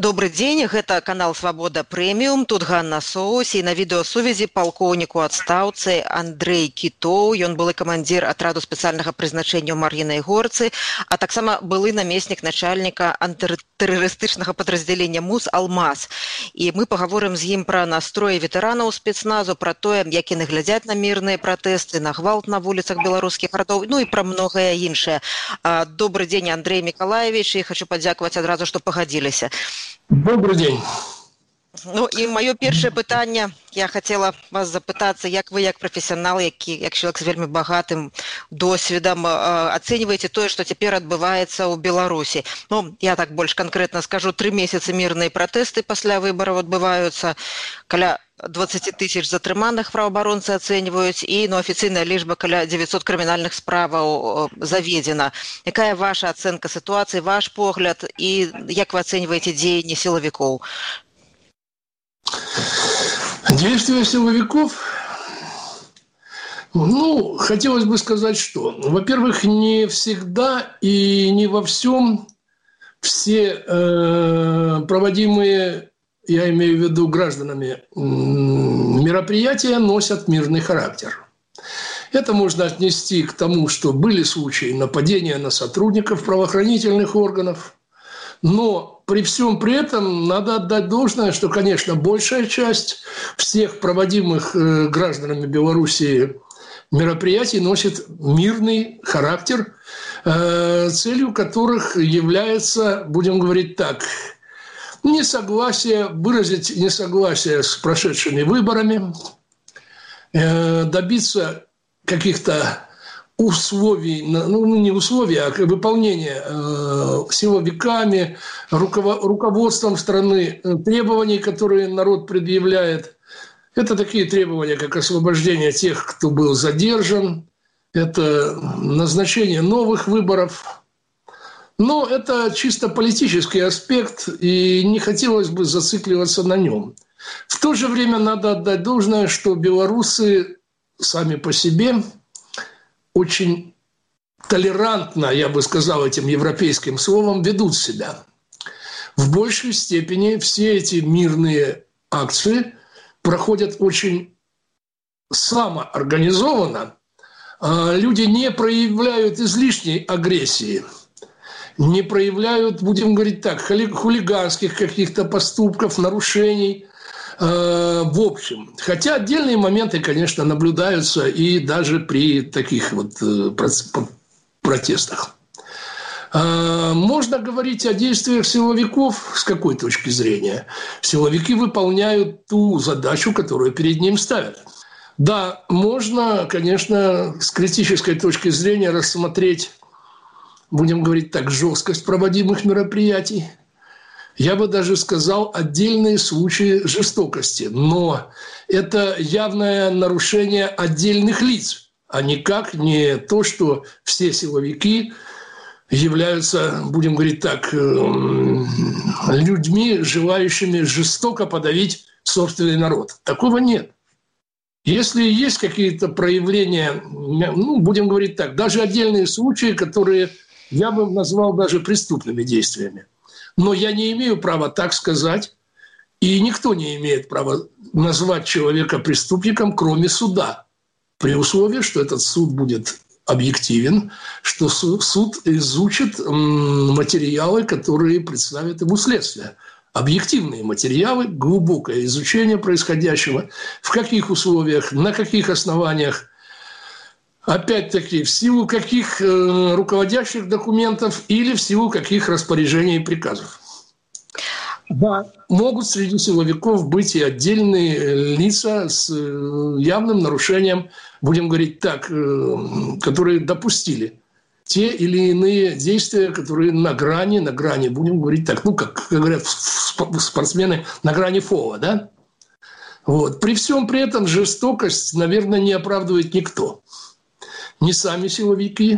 Добрый дзень, гэта канал Свабода Прэміум, тут Ганна Соус, і на відэасувязі палкоўнік у адстаўцы Андрэй Кітоў. Ён былы камандзір атраду спецыяльнага прызначэння ў Мар'інай Горцы, а таксама былы намеснік начальніка антытэрарыстычнага падраздзялення МУС «Алмаз». І мы пагаворым з ім пра настроі ветэранаў спецназу, пра тое, як яны глядзяць на мірныя пратэсты, на гвалт на вуліцах беларускіх гарадоў, ну і пра многае іншае. Добрый дзень, Андрэй Мікалаевич, і хочу падзякаваць адразу, што пагадзіліся. Добрый день. Ну і маё першае пытанне, я хацела вас запытацца, як вы, як прафесіянал, як чалавек з вельмі багатым досведам, ацэньваеце тое, што цяпер адбываецца ў Беларусі. Ну, я так больш канкрэтна скажу, 3 месяцы мірныя пратэсты пасля выбараў адбываюцца, каля 20 тысяч затрыманых праваабаронцы ацэньваюць, і афіцыйная лічба каля 900 крымінальных справаў заведзена. Якая ваша ацэнка сітуацыі, ваш погляд, і як вы ацэньваеце дзеянні сілавікоў? Действия силовиков, хотелось бы сказать, что, во-первых, не всегда и не во всем все проводимые, я имею в виду гражданами, мероприятия носят мирный характер. Это можно отнести к тому, что были случаи нападения на сотрудников правоохранительных органов, но при всем при этом надо отдать должное, что, конечно, большая часть всех проводимых гражданами Белоруссии мероприятий носит мирный характер, целью которых является, будем говорить так, выразить несогласие с прошедшими выборами, добиться каких-то условий, не условий, а выполнения силовиками, руководством страны требований, которые народ предъявляет. Это такие требования, как освобождение тех, кто был задержан, это назначение новых выборов. Но это чисто политический аспект, и не хотелось бы зацикливаться на нем. В то же время надо отдать должное, что белорусы сами по себе очень толерантно, я бы сказал этим европейским словом, ведут себя. В большей степени все эти мирные акции проходят очень самоорганизованно. Люди не проявляют излишней агрессии, не проявляют, будем говорить так, хулиганских каких-то поступков, нарушений. В общем, хотя отдельные моменты, конечно, наблюдаются и даже при таких вот протестах. Можно говорить о действиях силовиков с какой точки зрения? Силовики выполняют ту задачу, которую перед ним ставят. Да, можно, конечно, с критической точки зрения рассмотреть, будем говорить так, жесткость проводимых мероприятий. Я бы даже сказал, отдельные случаи жестокости. Но это явное нарушение отдельных лиц, а никак не то, что все силовики являются, будем говорить так, людьми, желающими жестоко подавить собственный народ. Такого нет. Если есть какие-то проявления, будем говорить так, даже отдельные случаи, которые я бы назвал даже преступными действиями. Но я не имею права так сказать, и никто не имеет права назвать человека преступником, кроме суда, при условии, что этот суд будет объективен, что суд изучит материалы, которые представят ему следствие. Объективные материалы, глубокое изучение происходящего, в каких условиях, на каких основаниях, опять-таки, в силу каких руководящих документов или в силу каких распоряжений и приказов. Да, могут среди силовиков быть и отдельные лица с явным нарушением, будем говорить так, которые допустили те или иные действия, которые на грани, будем говорить так, как говорят спортсмены, на грани фола, да? Вот. При всем при этом жестокость, наверное, не оправдывает никто. Не сами силовики,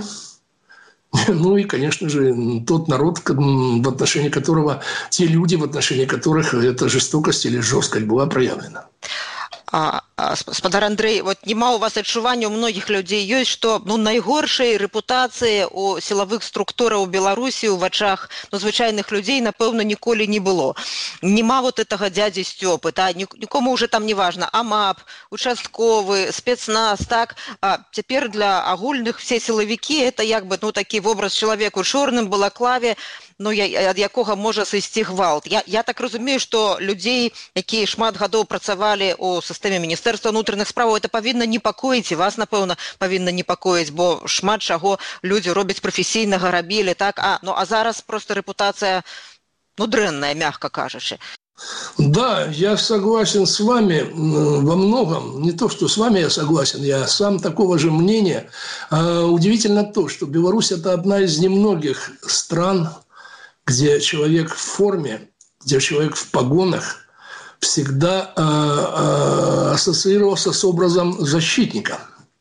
и, конечно же, тот народ, в отношении которого, те люди, в отношении которых эта жестокость или жесткость была проявлена. Спадар Андрэй, вот няма у вас адчування, у многіх людзей ёсць, што найгоршай рэпутацыі у сілавых структураў Беларусі ў вачах звычайных людзей, напэўна, ніколі не было. Нема вот гэтага дзядзі Сцёпы, нікому уже там не важна, АМАП, участковы, спецназ, так? А цяпер для агульных все сілавікі это як бы такі вобраз чалавека ў чорным балаклаве, ад якога можа сысці гвалт. Я так разумею, што людзей, якія шмат гадоў працавалі ў сістэме Міністэрства ўнутраных справаў, это павінна непакоіць, і вас, напэўна, павінна непакоіць, бо шмат чаго людзі робяць прафесійнага, рабілі, так? А зараз просто рэпутацыя, дрэнная, мягка кажучы. Да, я согласен с вами во многом. Не то, что с вами я согласен, я сам такого же мнения. Удивительно то, что Беларусь – это одна из немногих стран, где человек в форме, где человек в погонах всегда ассоциировался с образом защитника.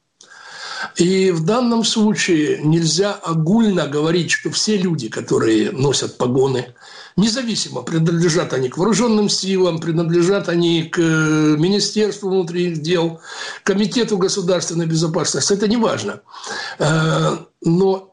И в данном случае нельзя огульно говорить, что все люди, которые носят погоны, независимо, принадлежат они к вооруженным силам, принадлежат они к Министерству внутренних дел, Комитету государственной безопасности, это не важно. Но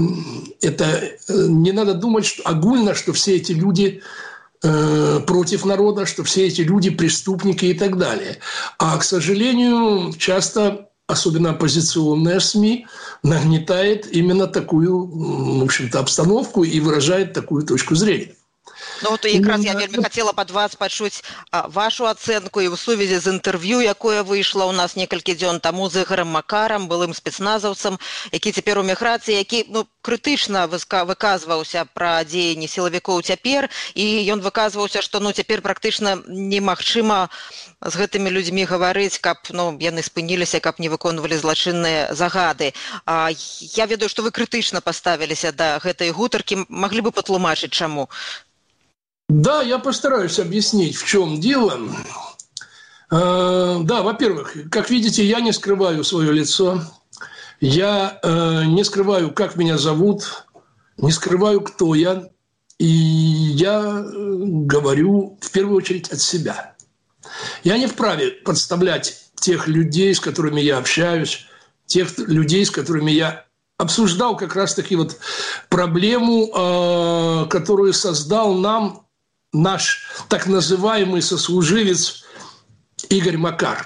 это не надо думать что огульно, что все эти люди против народа, что все эти люди преступники и так далее. А, к сожалению, часто, особенно оппозиционные СМИ, нагнетает именно такую, в общем-то, обстановку и выражает такую точку зрения. Якраз я вельмі хацела пад вас пачуць вашу ацэнку і ў сувязі з інтэрв'ю, якое выйшла ў нас некалькі дзён таму з Ігорем Макарам, былым спецназаўцам, які цяпер у эміграцыі, які крытычна выказваўся пра дзеянні сілавікоў цяпер, і ён выказваўся, што цяпер практычна немагчыма з гэтымі людзьмі гаварыць, каб яны спыніліся, каб не выконвалі злачынныя загады. Я ведаю, што вы крытычна паставіліся да гэтай гутаркі, маглі бы патлумачыць, чаму? Да, я постараюсь объяснить, в чем дело. Да, во-первых, как видите, я не скрываю свое лицо, я не скрываю, как меня зовут, не скрываю, кто я, и я говорю в первую очередь от себя. Я не вправе подставлять тех людей, с которыми я общаюсь, тех людей, с которыми я обсуждал как раз-таки проблему, которую создал нам наш так называемый сослуживец Игорь Макар.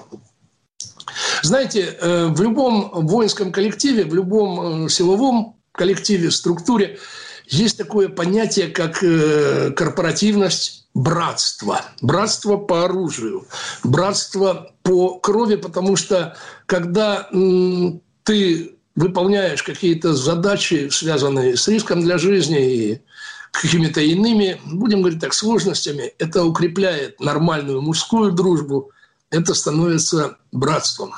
Знаете, в любом воинском коллективе, в любом силовом коллективе, структуре есть такое понятие, как корпоративность, братство. Братство по оружию, братство по крови, потому что когда ты выполняешь какие-то задачи, связанные с риском для жизни и какими-то иными, будем говорить так, сложностями, это укрепляет нормальную мужскую дружбу, это становится братством.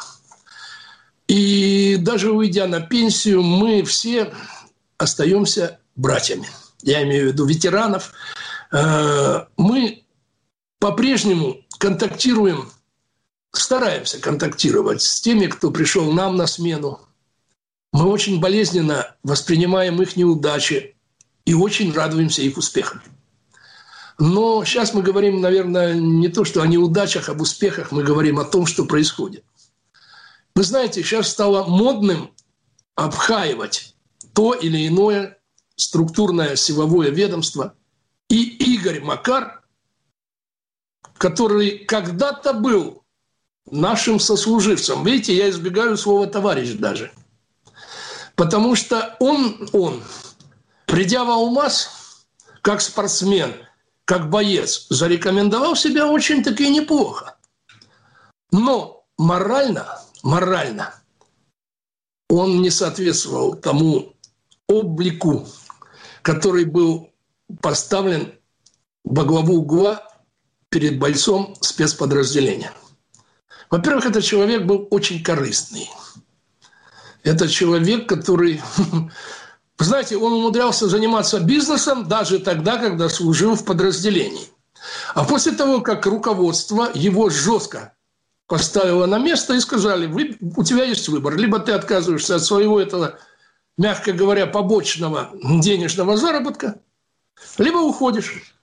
И даже уйдя на пенсию, мы все остаемся братьями. Я имею в виду ветеранов. Мы по-прежнему контактируем, стараемся контактировать с теми, кто пришел нам на смену. Мы очень болезненно воспринимаем их неудачи и очень радуемся их успехам. Но сейчас мы говорим, наверное, не то, что о неудачах, об успехах, мы говорим о том, что происходит. Вы знаете, сейчас стало модным обхаивать то или иное структурное силовое ведомство. И Игорь Макар, который когда-то был нашим сослуживцем, видите, я избегаю слова «товарищ» даже, потому что он придя в Алмаз, как спортсмен, как боец, зарекомендовал себя очень-таки неплохо. Но морально он не соответствовал тому облику, который был поставлен во главу угла перед бойцом спецподразделения. Во-первых, этот человек был очень корыстный. Это человек, который... Вы знаете, он умудрялся заниматься бизнесом даже тогда, когда служил в подразделении. А после того, как руководство его жестко поставило на место и сказали, у тебя есть выбор. Либо ты отказываешься от своего этого, мягко говоря, побочного денежного заработка, либо уходишь.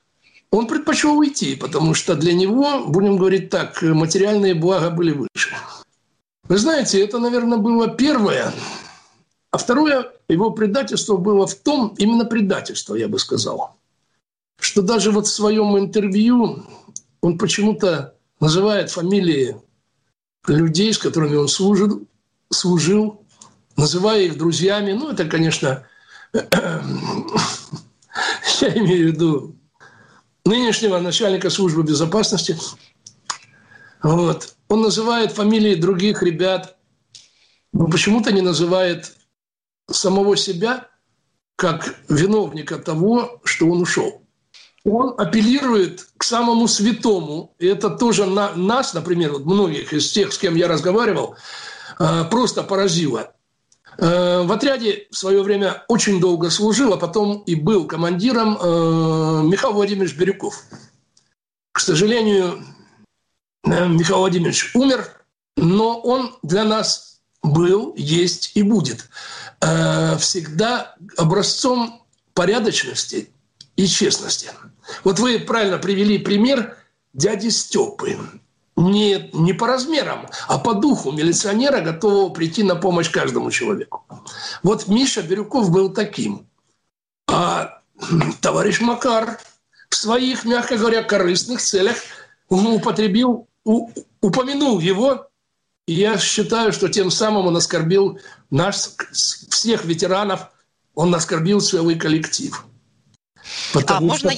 Он предпочел уйти, потому что для него, будем говорить так, материальные блага были выше. Вы знаете, это, наверное, было первое. А второе, его предательство было в том, именно предательство, я бы сказал, что даже вот в своем интервью он почему-то называет фамилии людей, с которыми он служил, называя их друзьями. Ну, это, конечно, я имею в виду нынешнего начальника службы безопасности. Вот. Он называет фамилии других ребят, но почему-то не называет самого себя как виновника того, что он ушел. Он апеллирует к самому святому, и это тоже нас, например, вот многих из тех, с кем я разговаривал, просто поразило. В отряде в свое время очень долго служил, а потом и был командиром Михаил Владимирович Бирюков. К сожалению, Михаил Владимирович умер, но он для нас был, есть и будет всегда образцом порядочности и честности. Вот вы правильно привели пример дяди Степы. Не по размерам, а по духу милиционера, готового прийти на помощь каждому человеку. Вот Миша Бирюков был таким. А товарищ Макар в своих, мягко говоря, корыстных целях упомянул его. И я считаю, что тем самым он оскорбил всех ветеранов, он оскорбил целый коллектив. Можна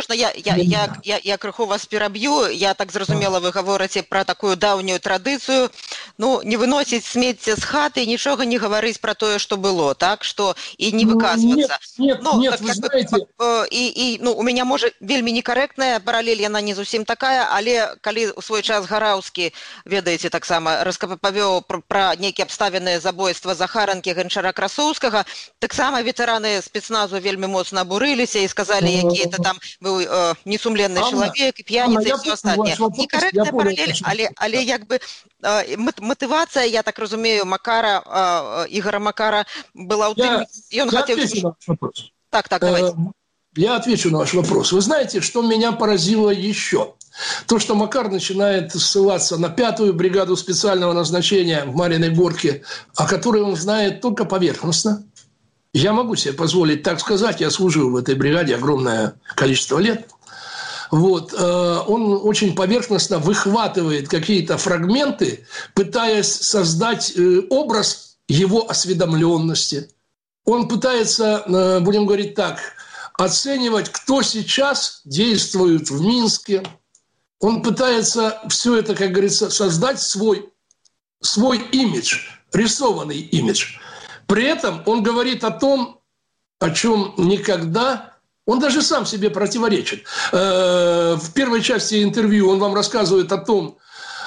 я крыху вас пераб'ю? Я так зразумела, вы гаворыце пра такую даўнюю традыцыю, ну, не выносіць смецце з хаты, нічога не гаварыць пра тое, што было, так, што і не выказвацца. Нет, вы знаете... У меня, можа, вельмі некарэктная паралель, яна не зусім такая, але калі у свой час Гараўскі, ведаеце, таксама распавёў пра нейкія абставіны забойства Захаранкі, Ганчара Красоўскага, таксама ветэраны спецназу вельмі моцна абурыліся і сказали, який то там быў несумленны чалавек, п'яніца і все астатняе. Некарэктная паралель, але як бы мотивация, я так разумею, Игоря Макара была у тым, и он хотел... Так, давайте. Я отвечу на ваш вопрос. Вы знаете, что меня поразило еще? То, что Макар начинает ссылаться на 5-ю бригаду специального назначения в Марьиной Горке, о которой он знает только поверхностно. Я могу себе позволить так сказать, я служил в этой бригаде огромное количество лет. Вот. Он очень поверхностно выхватывает какие-то фрагменты, пытаясь создать образ его осведомленности. Он пытается, будем говорить так, оценивать, кто сейчас действует в Минске. Он пытается все это, как говорится, создать свой имидж, рисованный имидж. При этом он говорит о том, о чем никогда... Он даже сам себе противоречит. В первой части интервью он вам рассказывает о том,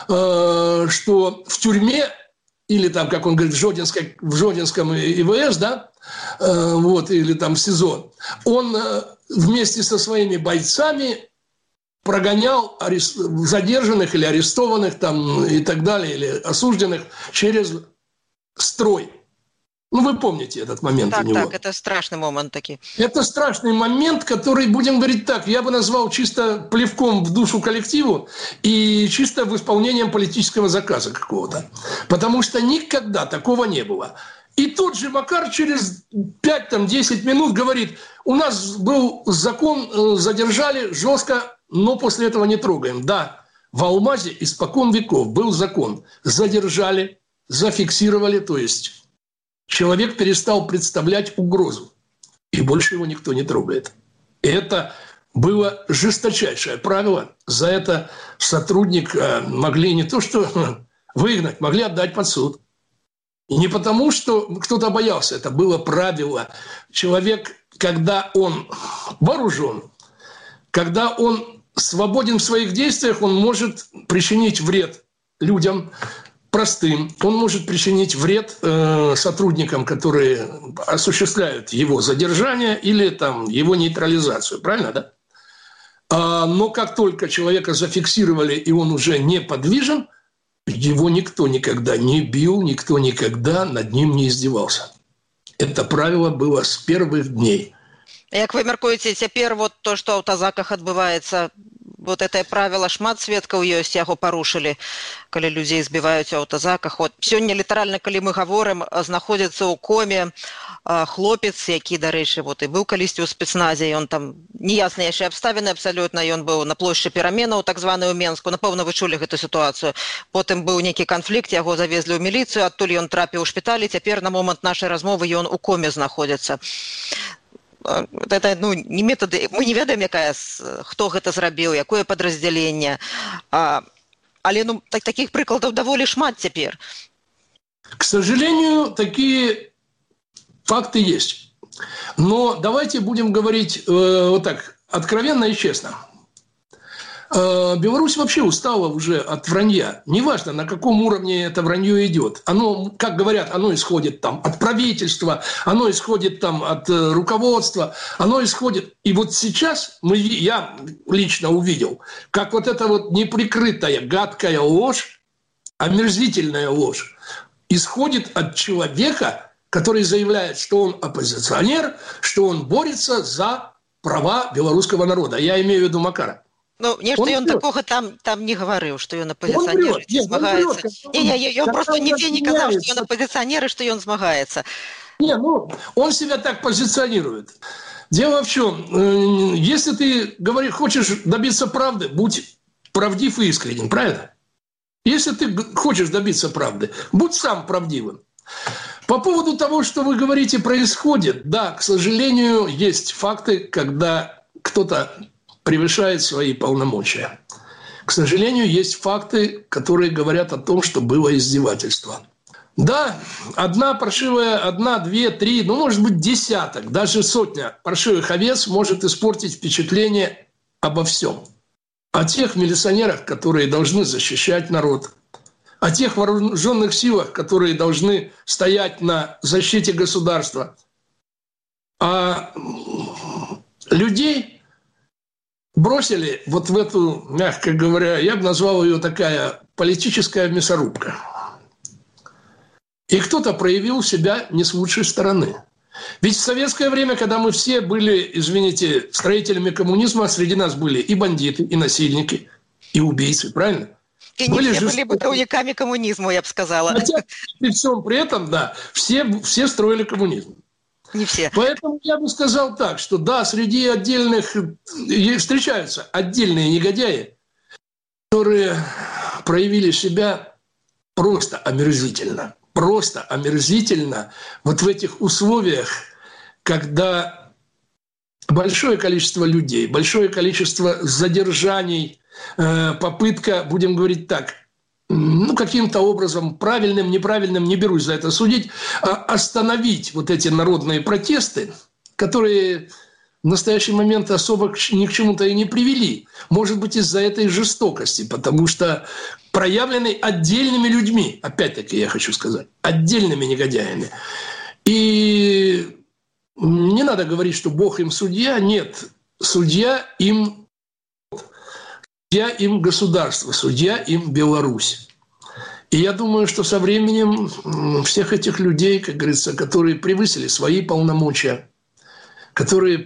что в тюрьме, или там, как он говорит, в Жодинском ИВС, да, вот, или там в СИЗО, он вместе со своими бойцами прогонял задержанных или арестованных там, и так далее, или осужденных через строй. Ну, вы помните этот момент у него. Так, это страшный момент таки. Это страшный момент, который, будем говорить так, я бы назвал чисто плевком в душу коллективу и чисто в исполнением политического заказа какого-то. Потому что никогда такого не было. И тот же Макар через 5-10 минут говорит, у нас был закон, задержали жестко, но после этого не трогаем. Да, в Алмазе испокон веков был закон. Задержали, зафиксировали, то есть... Человек перестал представлять угрозу, и больше его никто не трогает. И это было жесточайшее правило. За это сотрудника могли не то что выгнать, могли отдать под суд. И не потому, что кто-то боялся, это было правило. Человек, когда он вооружен, когда он свободен в своих действиях, он может причинить вред людям, простым, он может причинить вред сотрудникам, которые осуществляют его задержание или там, его нейтрализацию. Правильно, да? Но как только человека зафиксировали, и он уже неподвижен, его никто никогда не бил, никто никогда над ним не издевался. Это правило было с первых дней. Як вы мяркуеце, цяпер вот то, што ў аўтазаках адбываецца, вот это правіла шмат сведкаў ёсць, яго парушылі, калі людзей збіваюць у аўтазаках. Вот сёння літаральна, калі мы гаворым, знаходзіцца ў коме хлопец, які, дарэчы, вот і быў калісьці ў спецназе, ён там неясныя яшчэ абставіны абсалютна, ён быў на плошчы Пераменаў, так званую Менску, напэўна, вы чулі гэту сітуацыю. Потым быў нейкі канфлікт, яго завезлі ў міліцыю, адтуль ён трапіў у шпіталі, цяпер на момант нашай размовы ён у коме знаходзіцца. Это, не методы, мы не ведаем, хто гэта зрабіў, якое падраздзяленне. Але таких прыкладаў даволі шмат цяпер. К сожалению, такие факты есть. Но давайте будем говорить вот так, откровенно и честно. Беларусь вообще устала уже от вранья. Неважно, на каком уровне это вранье идет. Оно, как говорят, оно исходит там от правительства, оно исходит там от руководства, оно исходит... И вот сейчас я лично увидел, как вот эта вот неприкрытая, гадкая ложь, омерзительная ложь, исходит от человека, который заявляет, что он оппозиционер, что он борется за права белорусского народа. Я имею в виду Макара. Нешта ён такога там не гаварыў, што ён апозіцыянер і змагаецца. Ён просто нідзе не казаў, што ён апозіцыянер і што ён змагаецца. Он себя так позиционирует. Дело в чем, если ты хочешь добиться правды, будь правдив и искренен, правильно? Если ты хочешь добиться правды, будь сам правдивым. По поводу того, что вы говорите, происходит, да, к сожалению, есть факты, когда кто-то превышает свои полномочия. К сожалению, есть факты, которые говорят о том, что было издевательство. Да, одна паршивая, 1, 2, 3, может быть, десяток, даже сотня паршивых овец может испортить впечатление обо всем. О тех милиционерах, которые должны защищать народ, о тех вооруженных силах, которые должны стоять на защите государства, а людей бросили вот в эту, мягко говоря, я бы назвал ее такая политическая мясорубка. И кто-то проявил себя не с лучшей стороны. Ведь в советское время, когда мы все были, извините, строителями коммунизма, среди нас были и бандиты, и насильники, и убийцы, правильно? И не все были бытовиками коммунизма, я бы сказала. Хотя при всем при этом, да, все строили коммунизм. Не все. Поэтому я бы сказал так, что да, среди отдельных встречаются отдельные негодяи, которые проявили себя просто омерзительно. Просто омерзительно вот в этих условиях, когда большое количество людей, большое количество задержаний, попытка, будем говорить так, каким-то образом, правильным, неправильным, не берусь за это судить, остановить вот эти народные протесты, которые в настоящий момент особо ни к чему-то и не привели. Может быть, из-за этой жестокости, потому что проявленной отдельными людьми, опять-таки я хочу сказать, отдельными негодяями. И не надо говорить, что Бог им судья. Нет, судья им государство, судья им Беларусь. И я думаю, что со временем всех этих людей, как говорится, которые превысили свои полномочия, которые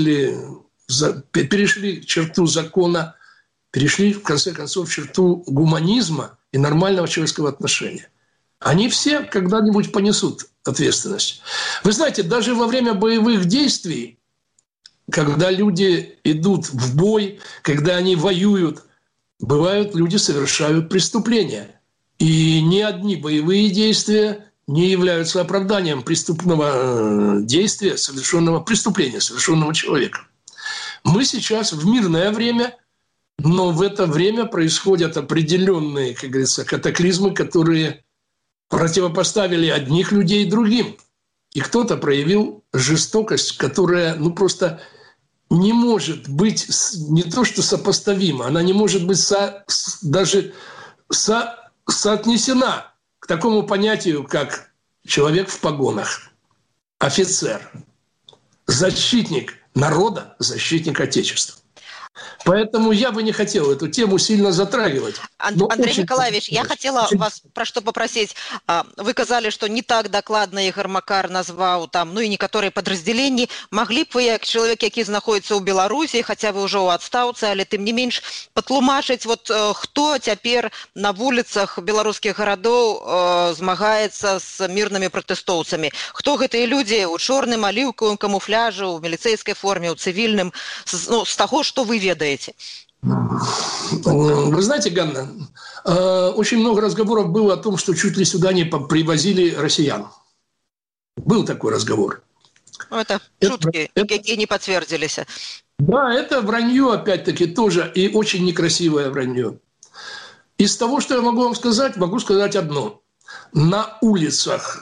перешли черту закона, перешли, в конце концов, черту гуманизма и нормального человеческого отношения, они все когда-нибудь понесут ответственность. Вы знаете, даже во время боевых действий, когда люди идут в бой, когда они воюют, бывают, люди совершают преступления. И ни одни боевые действия не являются оправданием преступного действия, совершенного преступления, совершенного человеком. Мы сейчас в мирное время, но в это время происходят определенные, как говорится, катаклизмы, которые противопоставили одних людей другим. И кто-то проявил жестокость, которая просто не может быть не то что сопоставима, она не может быть даже соотнесена к такому понятию, как человек в погонах, офицер, защитник народа, защитник Отечества. Поэтому я бы не хотел эту тему сильно затрагивать. Андрей Николаевич, я хотела вас про что попросить. Вы казали, что не так докладно Ігор Макар назваў там, ну і некаторыя падраздзяленні. Маглі б вы, як чалавек, які знаходіцца ў Беларусі, хаця вы ўжо ў адстаўцы, але тым не менш патлумачыць, вот хто цяпер на вуліцах беларускіх гарадоў змагаецца з мірнымі пратэстоўцамі? Хто гэтыя людзі ў чорным, аліўкавым камуфляжы, у міліцэйскай форме, у цывільным, з таго, што вы ведаете? Вы знаете, Ганна, очень много разговоров было о том, что чуть ли сюда не привозили россиян. Был такой разговор. Это шутки, какие не подтвердились. Да, это вранье, опять-таки, тоже, и очень некрасивое вранье. Из того, что я могу вам сказать, могу сказать одно. На улицах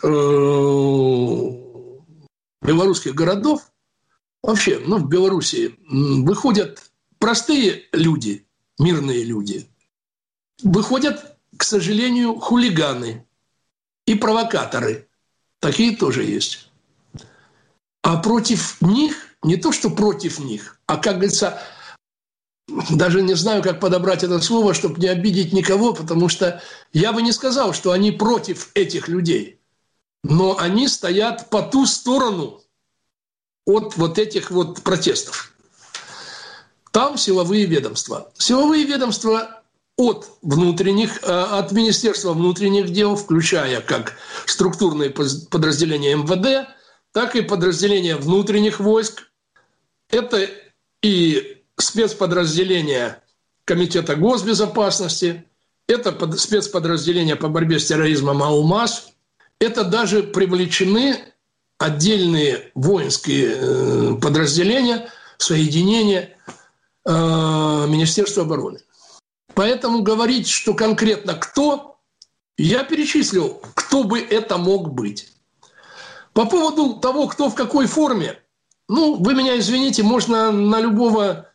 белорусских городов, вообще, в Белоруссии, выходят простые люди, мирные люди. Выходят, к сожалению, хулиганы и провокаторы. Такие тоже есть. А против них, не то что против них, а, как говорится, даже не знаю, как подобрать это слово, чтобы не обидеть никого, потому что я бы не сказал, что они против этих людей. Но они стоят по ту сторону от вот этих вот протестов. Там силовые ведомства. Силовые ведомства от Министерства внутренних дел, включая как структурные подразделения МВД, так и подразделения внутренних войск. Это и спецподразделения Комитета госбезопасности, это спецподразделения по борьбе с терроризмом АУМАС, это даже привлечены отдельные воинские подразделения, соединения Министерства обороны. Поэтому говорить, что конкретно кто, я перечислил, кто бы это мог быть. По поводу того, кто в какой форме, вы меня извините, можно на любого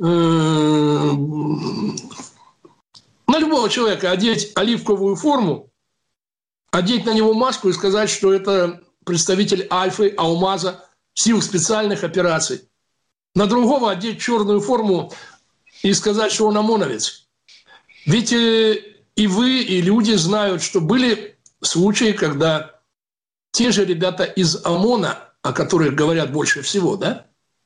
человека одеть оливковую форму, одеть на него маску и сказать, что это представитель Альфы, Аумаза, сил специальных операций. На другого одеть черную форму и сказать, что он ОМОНовец. Ведь и вы, и люди знают, что были случаи, когда те же ребята из ОМОНа, о которых говорят больше всего, да,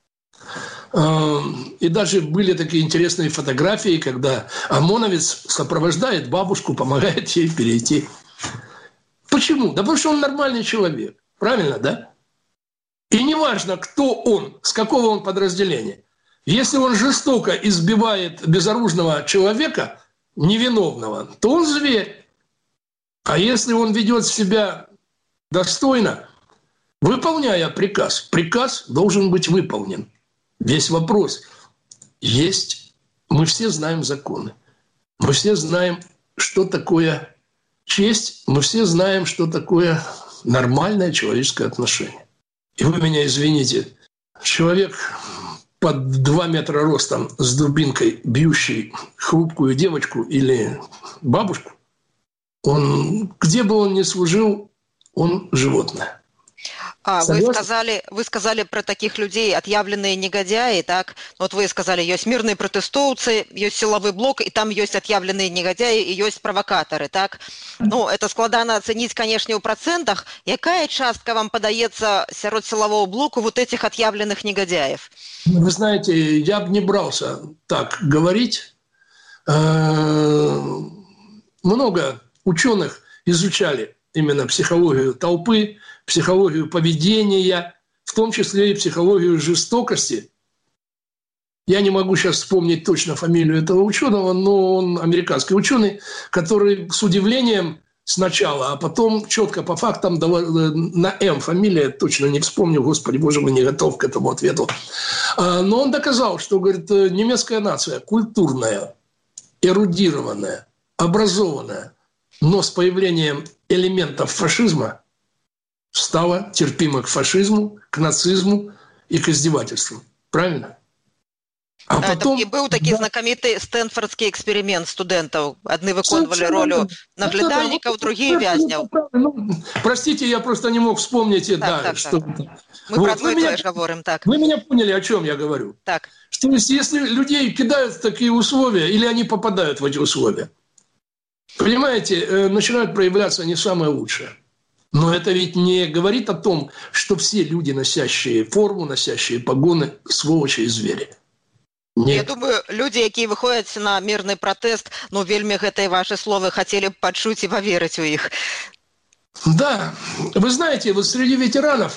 и даже были такие интересные фотографии, когда ОМОНовец сопровождает бабушку, помогает ей перейти. Почему? Да потому что он нормальный человек. Правильно, да? И неважно, кто он, с какого он подразделения. Если он жестоко избивает безоружного человека, невиновного, то он зверь. А если он ведет себя достойно, выполняя приказ, приказ должен быть выполнен. Весь вопрос есть. Мы все знаем законы. Мы все знаем, что такое честь. Мы все знаем, что такое нормальное человеческое отношение. И вы меня извините, человек под 2 метра ростом с дубинкой, бьющий хрупкую девочку или бабушку, он, где бы он ни служил, он животное. Вы сказали про таких людей, отъявленные негодяи, так? Вот вы сказали, есть мирные протестовцы, есть силовой блок, и там есть отъявленные негодяи, и есть провокаторы, так? Это складана оценить, конечно, в процентах. Якая частка вам подается сярод силового блоку вот этих отъявленных негодяев? Вы знаете, я бы не брался так говорить. Много ученых изучали именно психологию толпы, психологию поведения, в том числе и психологию жестокости. Я не могу сейчас вспомнить точно фамилию этого ученого, но он американский ученый, который с удивлением сначала, а потом четко по фактам, на М фамилия, точно не вспомню, господи, боже мой, не готов к этому ответу. Но он доказал, что, говорит, немецкая нация культурная, эрудированная, образованная, но с появлением элементов фашизма стала терпима к фашизму, к нацизму и к издевательству. Правильно? А потом... І быў такі знакаміты стэнфордскі эксперымент студэнтаў. Адны выконвалі ролю наглядальнікаў, другие вязняў. Простите, я просто не мог вспомнить. Так. Мы про одно и то же говорим, так. Вы меня поняли, о чем я говорю. Так. Что если людей кидают в такие условия, или они попадают в эти условия, понимаете, начинают проявляться не самое лучшее. Но это ведь не говорит о том, что все люди, носящие форму, носящие погоны, сволочи и звери. Нет. Я думаю, люди, якія выходзяць на мирный протест, вельмі гэтыя ваши словы хотели бы почуть и поверить у их. Да, вы знаете, вот среди ветеранов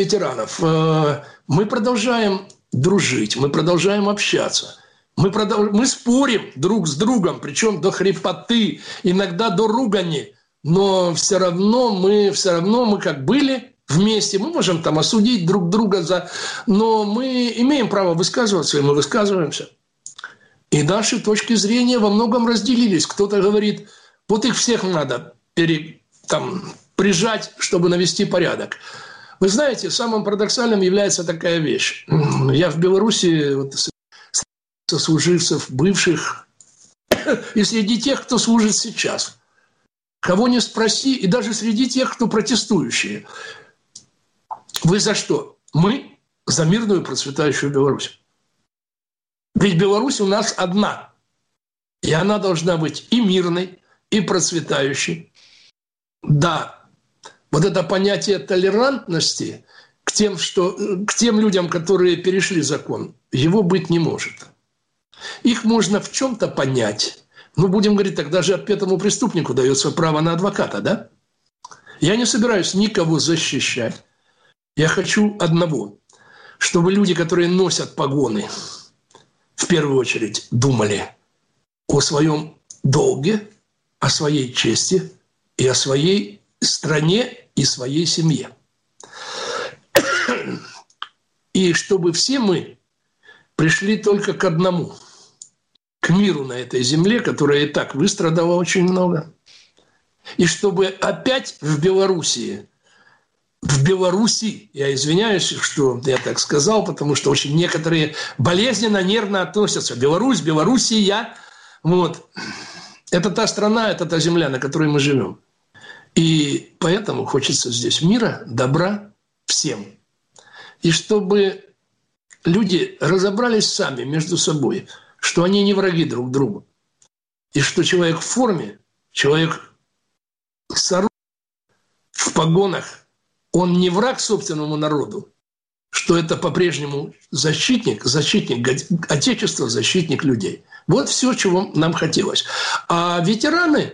мы продолжаем дружить, мы продолжаем общаться, мы спорим друг с другом, причем до хрипоты, иногда до ругани, но все равно мы как были вместе, мы можем там осудить друг друга, но мы имеем право высказываться, и мы высказываемся. И наши точки зрения во многом разделились. Кто-то говорит, вот их всех надо прижать, чтобы навести порядок. Вы знаете, самым парадоксальным является такая вещь. Я в Беларуси сослуживцев бывших и среди тех, кто служит сейчас. Кого не спроси, и даже среди тех, кто протестующие. Вы за что? Мы за мирную процветающую Беларусь. Ведь Беларусь у нас одна. И она должна быть и мирной, и процветающей. Да, вот это понятие толерантности к тем людям, которые перешли закон, его быть не может. Их можно в чем-то понять. Будем говорить, тогда же отпетому преступнику дается право на адвоката, да? Я не собираюсь никого защищать. Я хочу одного, чтобы люди, которые носят погоны, в первую очередь думали о своем долге, о своей чести и о своей стране и своей семье. И чтобы все мы пришли только к одному, к миру на этой земле, которая и так выстрадала очень много. И чтобы опять в Беларуси, я извиняюсь, что я так сказал, потому что очень некоторые болезненно, нервно относятся. Белоруссия. Это та страна, это та земля, на которой мы живем. И поэтому хочется здесь мира, добра всем. И чтобы люди разобрались сами между собой, что они не враги друг другу. И что человек в форме, человек с оружием, в погонах, он не враг собственному народу, что это по-прежнему защитник Отечества, защитник людей. Вот все, чего нам хотелось. А ветераны,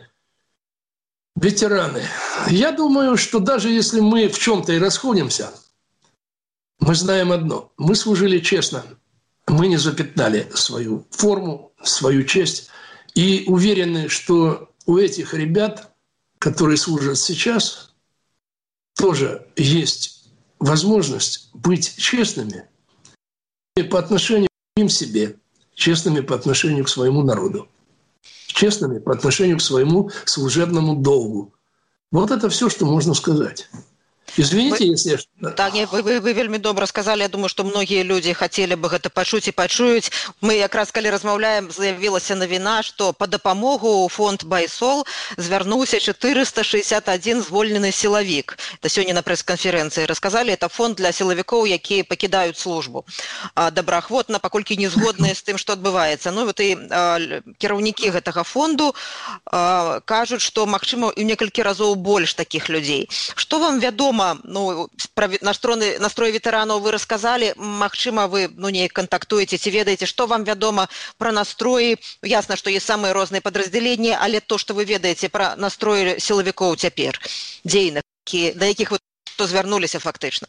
я думаю, что даже если мы в чем-то и расходимся, мы знаем одно. Мы служили честно. Мы не запятнали свою форму, свою честь. И уверены, что у этих ребят, которые служат сейчас, тоже есть возможность быть честными по отношению к самим себе, честными по отношению к своему народу, честными по отношению к своему служебному долгу. Вот это все, что можно сказать. Извините, если я... Так, вы вельмі добра сказали. Я думаю, што многія людзі хацелі бы гэта пачуць і пачуюць. Мы якраз калі размаўляем, з'явілася навіна, што па дапамогу ў фонд Байсол звярнуўся 461 звольнены сілавік. Это сёння на прэс-канферэнцыі расказалі. Это фонд для сілавікоў, якія пакідаюць службу. Добраахвотна, паколькі не згодныя з тым, што адбываецца. І кіраўнікі гэтага фонду кажуць, што магчыма і некалькі разоў больш такіх людзей. Што вам вядома? Про настрой ветэранаў вы рассказали, магчыма, вы неяк контактуеце, ці ведаеце, што вам вядома про настроі? Ясна, што есть самыя розныя падраздзяленні, але то, што вы ведаеце про настроі сілавікоў цяпер, дзейных, да якіх вы звярнуліся фактычна.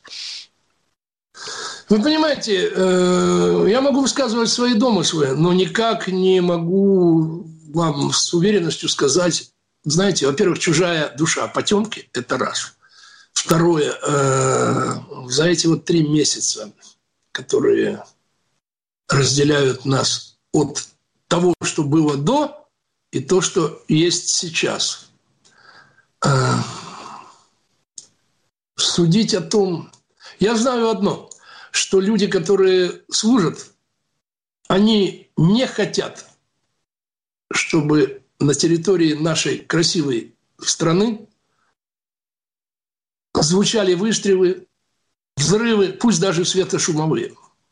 Вы понимаете, я могу высказывать свои домыслы, но никак не могу вам с уверенностью сказать, знаете, во-первых, чужая душа потемки – это раз. Второе, за эти 3 месяца, которые разделяют нас от того, что было до, и то, что есть сейчас. Судить о том... Я знаю одно, что люди, которые служат Они не хотят, чтобы на территории нашей красивой страны звучали выстрелы, взрывы, пусть даже светошумовые.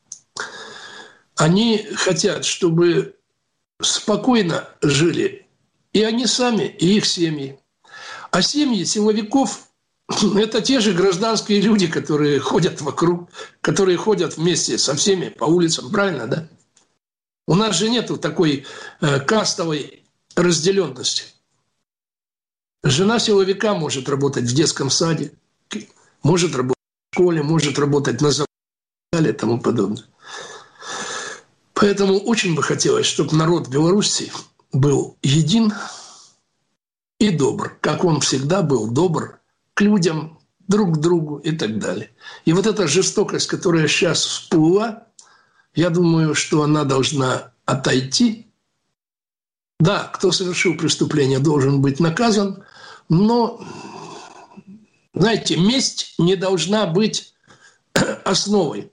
Они хотят, чтобы спокойно жили и они сами, и их семьи. А семьи силовиков – это те же гражданские люди, которые ходят вокруг, которые ходят вместе со всеми по улицам, правильно, да? У нас же нету такой кастовой разделенности. Жена силовика может работать в детском саде, может работать в школе, может работать на заводе и далее и тому подобное. Поэтому очень бы хотелось, чтобы народ Беларуси был един и добр, как он всегда был добр к людям, друг к другу и так далее. И вот эта жестокость, которая сейчас всплыла, я думаю, что она должна отойти. Да, кто совершил преступление, должен быть наказан, но, знаете, месть не должна быть основой.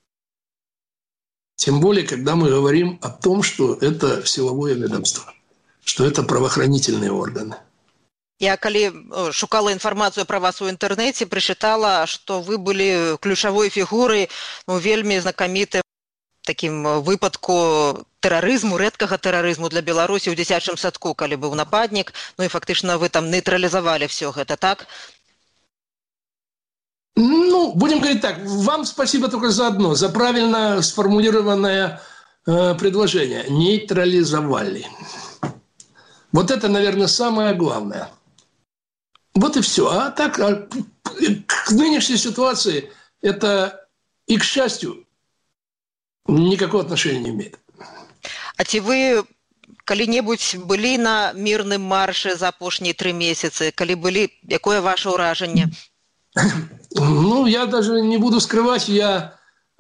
Тем более, когда мы говорим о том, что это силовое ведомство, что это правоохранительные органы. Я, калі шукала інфармацыю пра вас у інтэрнэце, прачытала, што вы былі ключавой фігурай у вельмі знакамітым такім выпадку тэрарызму, рэдкага тэрарызму для Беларусі ў дзіцячым садку, калі быў нападнік, ну і фактычна вы там нейтралізавалі все гэта, так? Ну, будем говорить так, вам спасибо только за одно, за правильно сформулированное предложение. Нейтрализовали. Вот это, наверное, самое главное. Вот и все. А так, к нынешней ситуации это и, к счастью, никакого отношения не имеет. А ці вы калі-небудзь былі на мірным маршы за апошнія 3 месяцы? Калі былі, якое ваше ўражанне? Ну, я даже не буду скрывать, я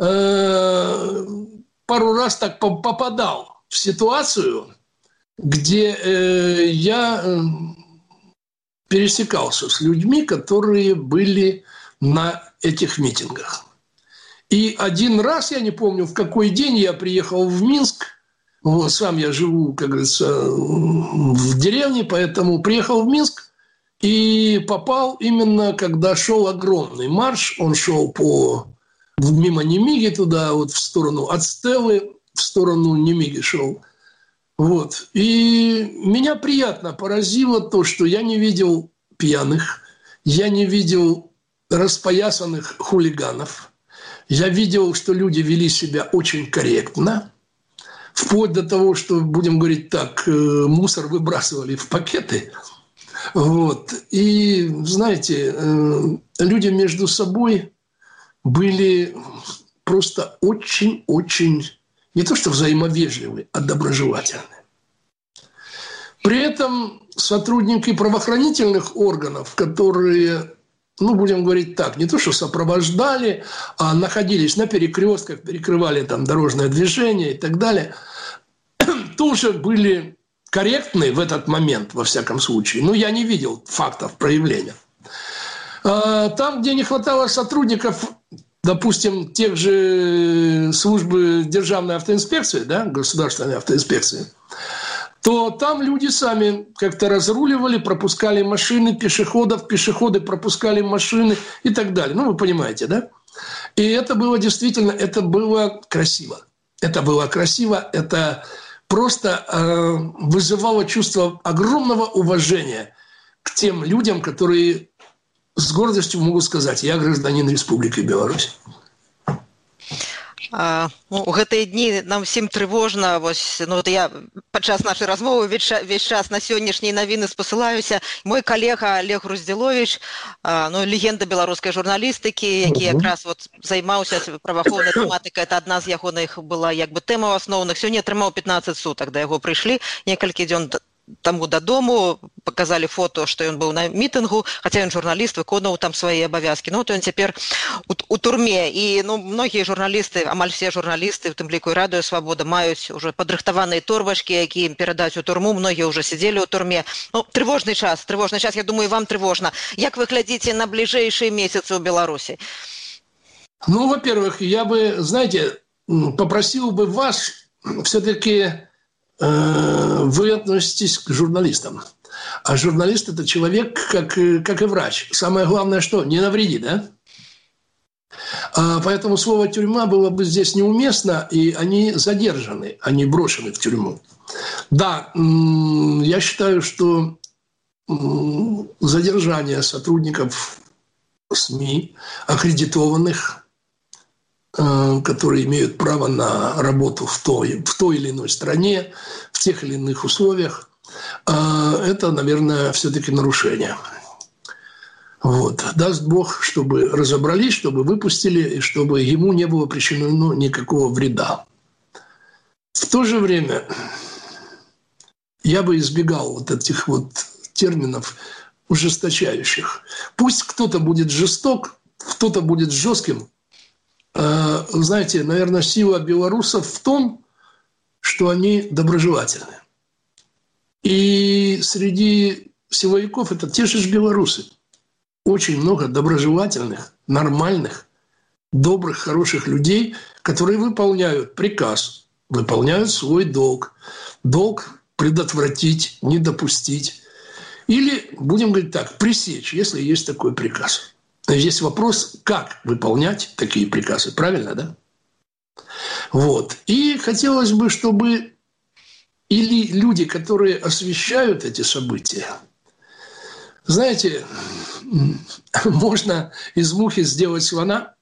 пару раз так попадал в ситуацию, где я пересекался с людьми, которые были на этих митингах. И один раз, я не помню, в какой день я приехал в Минск, вот, сам я живу, как говорится, в деревне, поэтому приехал в Минск и попал именно, когда шел огромный марш, он шел мимо Немиги туда, вот в сторону от Стеллы, в сторону Немиги шел. Вот. И меня приятно поразило то, что я не видел пьяных, я не видел распоясанных хулиганов, я видел, что люди вели себя очень корректно, вплоть до того, что, будем говорить так, мусор выбрасывали в пакеты. Вот. И, знаете, люди между собой были просто очень-очень, не то что взаимовежливые, а доброжелательные. При этом сотрудники правоохранительных органов, которые, ну, будем говорить так, не то что сопровождали, а находились на перекрестках, перекрывали там дорожное движение и так далее, тоже были корректны в этот момент, во всяком случае. Но я не видел фактов проявления. Там, где не хватало сотрудников, допустим, тех же службы Державной автоинспекции, да, государственной автоинспекции, то там люди сами как-то разруливали, пропускали машины пешеходов, пешеходы пропускали машины и так далее. Ну, вы понимаете, да? И это было действительно, это было красиво. Это было красиво, это просто вызывало чувство огромного уважения к тем людям, которые с гордостью могут сказать: я гражданин Республики Беларусь. У гэтыя дні нам всім трывожна. Вось, ну, я падчас нашай размовы весь час на сённяшнія навіны спасылаюся. Мой калега Олег Груздзіловіч, ну, легенда беларускай журналістыкі, які якраз вот займаўся праваахоўнай тэматыкай, это адна з ягоных была як бы тэма асноўных. Сёння атрымаў 15 сутак, да яго прыйшлі некалькі дзён таму дадому, показалі фото, што ён быў на мітынгу, хаця ён журналіст, выконваў там свае абавязкі. Ну, то ён цяпер у турме. І, ну, многія журналісты, амаль все журналісты, у тым ліку і Радыё Свабода, маюць уже падрыхтаваныя торбачкі, якія ім перадаць у турму. Многія ўжо сидзелі ў турме. Ну, трывожны час, я думаю, вам трывожна. Як вы глядзіце на бліжэйшыя месяцы ў Беларусі? Ну, во-первых, я бы, знаете, попросил бы вас все-таки вы относитесь к журналистам. А журналист – это человек, как и врач. Самое главное, что? Не навреди, да? Поэтому слово «тюрьма» было бы здесь неуместно, и они задержаны, они брошены в тюрьму. Да, я считаю, что задержание сотрудников СМИ, аккредитованных, которые имеют право на работу в той или иной стране, в тех или иных условиях, это, наверное, все-таки нарушение. Вот. Даст Бог, чтобы разобрались, чтобы выпустили, и чтобы ему не было причинено никакого вреда. В то же время я бы избегал вот этих вот терминов ужесточающих. Пусть кто-то будет жесток, кто-то будет жестким. Знаете, наверное, сила белорусов в том, что они доброжелательны. И среди силовиков это те же белорусы. Очень много доброжелательных, нормальных, добрых, хороших людей, которые выполняют приказ, выполняют свой долг. Долг предотвратить, не допустить. Или, будем говорить так, пресечь, если есть такой приказ. Есть вопрос, как выполнять такие приказы. Правильно, да? Вот. И хотелось бы, чтобы или люди, которые освещают эти события, знаете, можно из мухи сделать слона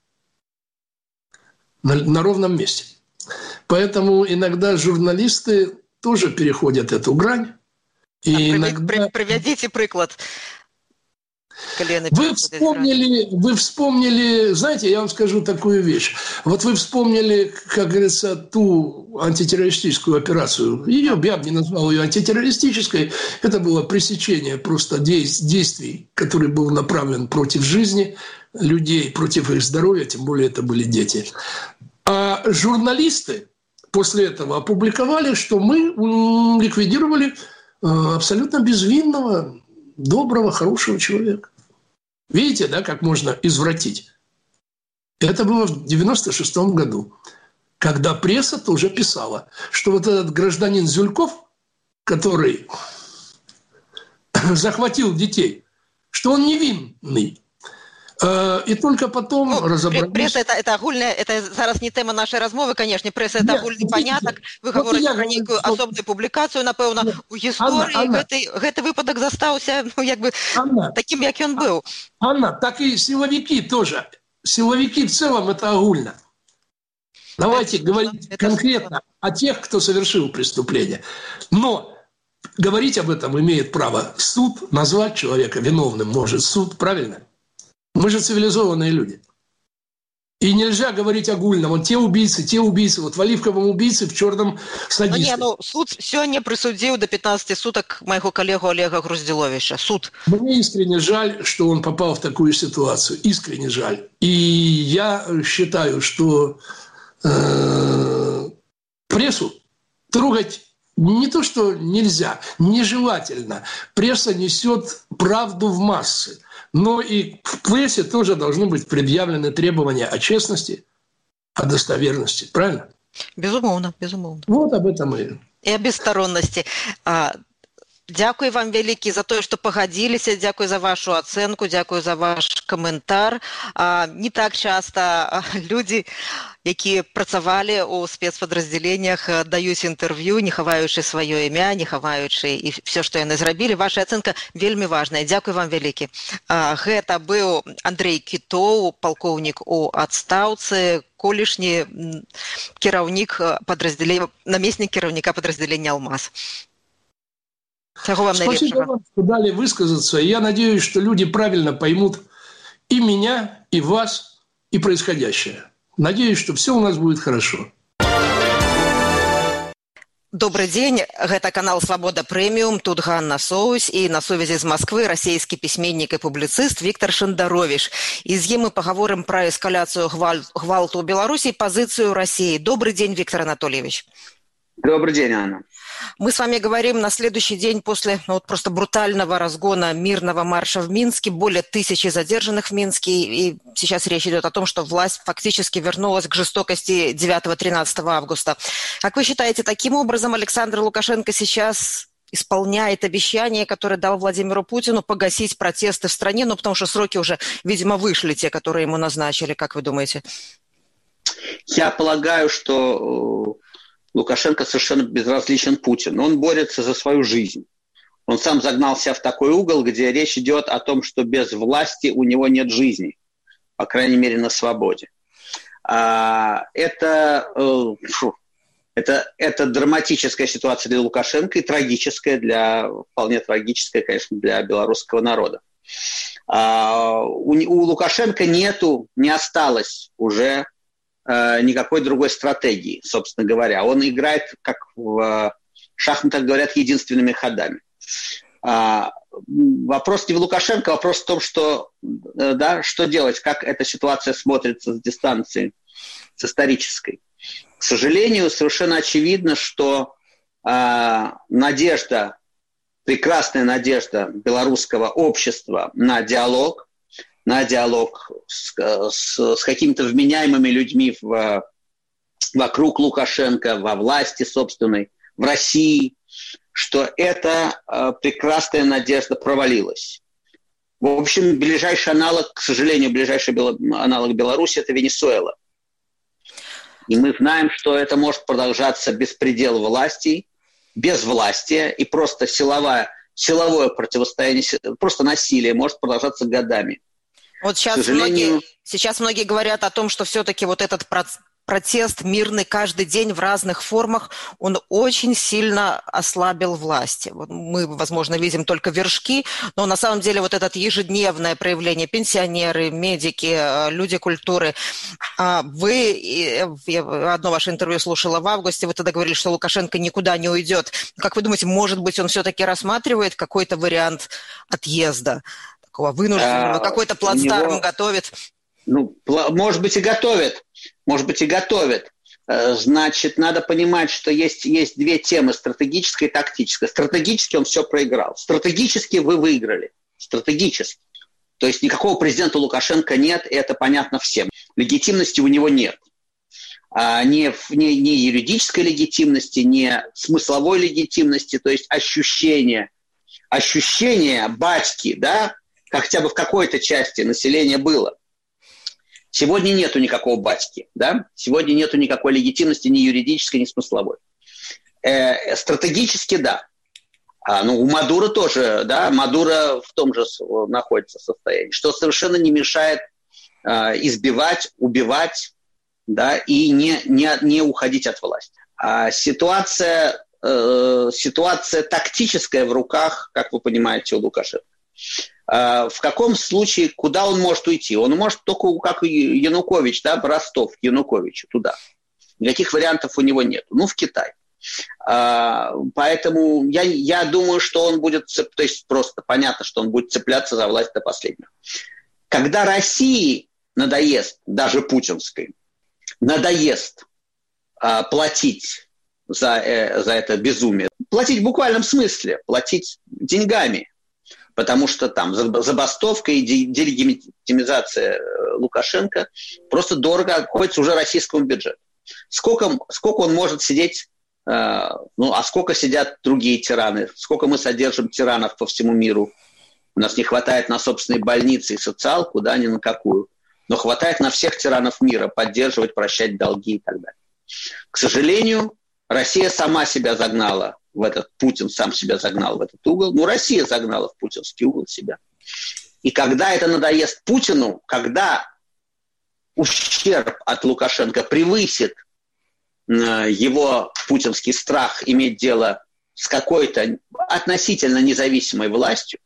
на ровном месте. Поэтому иногда журналисты тоже переходят эту грань. И Приведите приклад. Вы вспомнили, знаете, я вам скажу такую вещь. Вот вы вспомнили, как говорится, ту антитеррористическую операцию. Я бы не назвал ее антитеррористической. Это было пресечение просто действий, который был направлен против жизни людей, против их здоровья, тем более это были дети. А журналисты после этого опубликовали, что мы ликвидировали абсолютно безвинного, доброго, хорошего человека. Видите, да, как можно извратить? Это было в 1996 году, когда пресса тоже писала, что вот этот гражданин Зюльков, который захватил детей, что он невинный. И только потом разобрались... Пресса это агульная, это зараз не тема нашей размовы, конечно, пресса это агульный поняток. Вы говорите про некую особную публикацию, напевно, у истории гэты выпадок застаўся, ну, як бы, таким, як он был. Анна, так и силовики тоже. Силовики в целом это агульно. Давайте говорить конкретно о тех, кто совершил преступление. Но говорить об этом имеет право суд, назвать человека виновным может суд, правильно? Мы же цивилизованные люди. И нельзя говорить огульно. Вот те убийцы. Вот в оливковом убийце, в черном садисте. Суд сегодня присудил до 15 суток моего коллегу Олега Груздиловича. Суд. Мне искренне жаль, что он попал в такую ситуацию. Искренне жаль. И я считаю, что прессу трогать не то, что нельзя, нежелательно. Пресса несет правду в массы. Но и в прессе тоже должны быть предъявлены требования о честности, о достоверности. Правильно? Безумовно. Вот об этом и... И о бессторонности. Дякую вам вялікі за тое, што пагадзіліся, дзякуй за вашу ацэнку, дзякуй за ваш каментар. Не так часта людзі, якія працавалі ў спецпадраздзяленнях, даюць інтэрв'ю, не хаваючы сваё імя, не хаваючы і все, што яны зрабілі. Ваша ацэнка вельмі важная. Дзякуй вам вялікі. Гэта быў Андрэй Кітоў, палкоўнік у адстаўцы, колішні кіраўнік падраздзялення, намеснік кіраўніка падраздзялення «Алмаз». Спасибо вам, что дали высказаться. Я надеюсь, что люди правильно поймут и меня, и вас, и происходящее. Надеюсь, что все у нас будет хорошо. Добрый день, это канал «Свобода Премиум», тут Ганна Соусь, и на сувязі з Москвы расійскі пісьменнік і публіцыст Віктор Шандарович. І з ім мы поговорим про эскаляцию гвалту ў Беларусі и позицию России. Добрый день, Виктор Анатольевич. Добрый день, Анна. Мы с вами говорим на следующий день после просто брутального разгона мирного марша в Минске. Более 1000 задержанных в Минске. И сейчас речь идет о том, что власть фактически вернулась к жестокости 9-13 августа. Как вы считаете, таким образом Александр Лукашенко сейчас исполняет обещание, которое дал Владимиру Путину, погасить протесты в стране? Ну, потому что сроки уже, видимо, вышли, те, которые ему назначили. Как вы думаете? Я полагаю, что Лукашенко совершенно безразличен Путину. Он борется за свою жизнь. Он сам загнал себя в такой угол, где речь идет о том, что без власти у него нет жизни. По крайней мере, на свободе. Это драматическая ситуация для Лукашенко и трагическая, вполне трагическая, конечно, для белорусского народа. У Лукашенко не осталось уже никакой другой стратегии, собственно говоря. Он играет, как в шахматах говорят, единственными ходами. Вопрос не в Лукашенко, вопрос в том, что делать, как эта ситуация смотрится с дистанции, с исторической. К сожалению, совершенно очевидно, что прекрасная надежда белорусского общества на диалог с какими-то вменяемыми людьми вокруг Лукашенко, во власти собственной, в России, что эта прекрасная надежда провалилась. В общем, ближайший аналог Беларуси – это Венесуэла. И мы знаем, что это может продолжаться беспредел власти, безвластие и просто силовое противостояние, просто насилие может продолжаться годами. Вот сейчас многие говорят о том, что все-таки вот этот протест мирный каждый день в разных формах, он очень сильно ослабил власти. Вот мы, возможно, видим только вершки, но на самом деле вот это ежедневное проявление, пенсионеры, медики, люди культуры. Я одно ваше интервью слушала в августе, вы тогда говорили, что Лукашенко никуда не уйдет. Как вы думаете, может быть, он все-таки рассматривает какой-то вариант отъезда? Такого вынужденного, какой-то плацдарм готовит? Может быть и готовит. Значит, надо понимать, что есть две темы, стратегическая и тактическая. Стратегически он все проиграл. Стратегически вы выиграли. Стратегически. То есть никакого президента Лукашенко нет, и это понятно всем. Легитимности у него нет. Ни юридической легитимности, ни смысловой легитимности, то есть ощущение батьки, да, хотя бы в какой-то части населения было. Сегодня нету никакого батьки, да? Сегодня нету никакой легитимности ни юридической, ни смысловой. Стратегически, да. У Мадуро тоже, да, Мадуро в том же находится состоянии, что совершенно не мешает избивать, убивать, да, и не уходить от власти. Ситуация тактическая в руках, как вы понимаете, у Лукашенко. В каком случае, куда он может уйти? Он может только, как Янукович, да, в Ростов, к Януковичу, туда. Никаких вариантов у него нет. В Китай. Поэтому я думаю, что он будет, то есть просто понятно, что он будет цепляться за власть до последнего. Когда России надоест, даже путинской, надоест платить за это безумие, платить в буквальном смысле, платить деньгами, потому что там забастовка и делегитимизация Лукашенко просто дорого обходится уже российскому бюджету. Сколько он может сидеть, сколько сидят другие тираны, сколько мы содержим тиранов по всему миру. У нас не хватает на собственные больницы и социалку, да, ни на какую, но хватает на всех тиранов мира поддерживать, прощать долги и так далее. К сожалению, Россия сама себя загнала Путин сам себя загнал в этот угол. Россия загнала в путинский угол себя. И когда это надоест Путину, когда ущерб от Лукашенко превысит его путинский страх иметь дело с какой-то относительно независимой властью,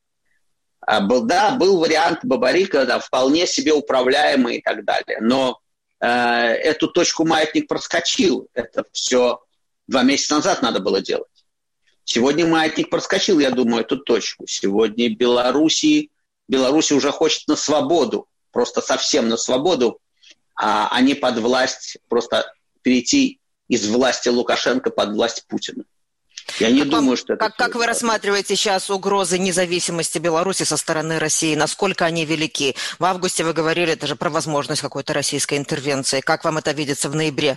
был вариант Бабарика, да, вполне себе управляемый и так далее. Но эту точку маятник проскочил. Это все 2 месяца назад надо было делать. Сегодня маятник проскочил, я думаю, эту точку. Сегодня Беларусь уже хочет на свободу, просто совсем на свободу, а не под власть, просто перейти из власти Лукашенко под власть Путина. Я не думаю, что это... Как вы рассматриваете сейчас угрозы независимости Беларуси со стороны России? Насколько они велики? В августе вы говорили даже про возможность какой-то российской интервенции. Как вам это видится в ноябре?